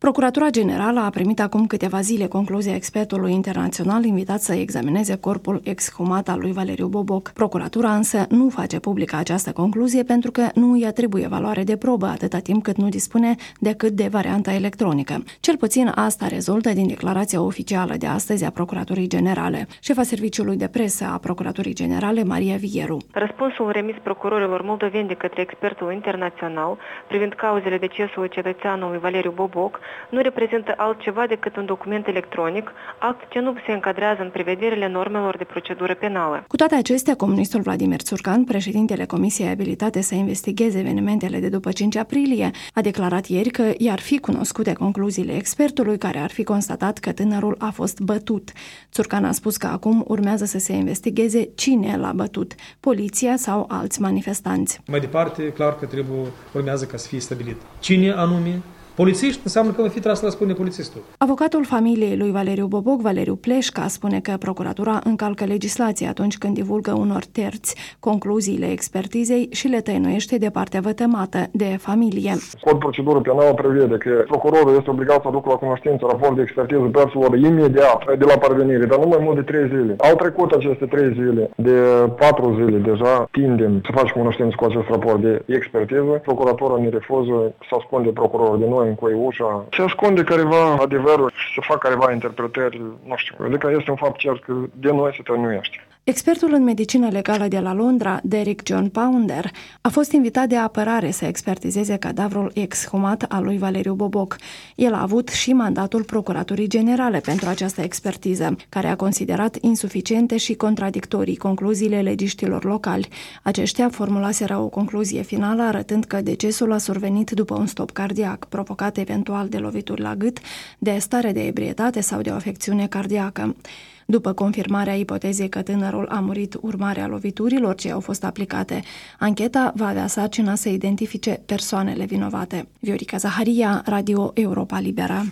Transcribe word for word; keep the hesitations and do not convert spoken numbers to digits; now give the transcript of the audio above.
Procuratura Generală a primit acum câteva zile concluzia expertului internațional invitat să examineze corpul exhumat al lui Valeriu Boboc. Procuratura însă nu face publică această concluzie pentru că nu îi atribuie valoare de probă atâta timp cât nu dispune decât de varianta electronică. Cel puțin asta rezultă din declarația oficială de astăzi a Procuraturii Generale. Șefa Serviciului de Presă a Procuraturii Generale, Maria Vieru. Răspunsul remis procurorilor moldoveni de către expertul internațional privind cauzele decesului cetățeanului Valeriu Boboc nu reprezintă altceva decât un document electronic, act ce nu se încadrează în prevederile normelor de procedură penală. Cu toate acestea, comunistul Vladimir Țurcan, președintele Comisiei abilitate să investigheze evenimentele de după cinci aprilie, a declarat ieri că i-ar fi cunoscute concluziile expertului care ar fi constatat că tânărul a fost bătut. Țurcan a spus că acum urmează să se investigheze cine l-a bătut, poliția sau alți manifestanți. Mai departe, clar că trebuie, urmează ca să fie stabilit cine anume. Polițiști înseamnă că va fi tras la spune polițistul. Avocatul familiei lui Valeriu Boboc, Valeriu Pleșca, spune că procuratura încalcă legislația atunci când divulgă unor terți concluziile expertizei și le tăinuiește de partea vătămată, de familie. Cod procedură penală prevede că procurorul este obligat să aducă la cunoștință raport de expertiză persoanelor imediat de la parvenire, dar nu mai mult de trei zile. Au trecut aceste trei zile, de patru zile deja tindem să facem cunoștință cu acest raport de expertiză. Procuratura ne refuză să ascunde procurorul de noi în coiușa, se ascunde careva adevărul și să fac careva interpretări, nu știu, adică este un fapt cert că de noi se tăinuiește. Expertul în medicină legală de la Londra, Derek John Pounder, a fost invitat de apărare să expertizeze cadavrul exhumat al lui Valeriu Boboc. El a avut și mandatul Procuraturii Generale pentru această expertiză, care a considerat insuficiente și contradictorii concluziile legiștilor locali. Aceștia formulaseră o concluzie finală arătând că decesul a survenit după un stop cardiac, provocat eventual de lovituri la gât, de stare de ebrietate sau de o afecțiune cardiacă. După confirmarea ipotezei că tânărul a murit urmare a loviturilor ce au fost aplicate, ancheta va avea sarcina să identifice persoanele vinovate. Viorica Zaharia, Radio Europa Liberă.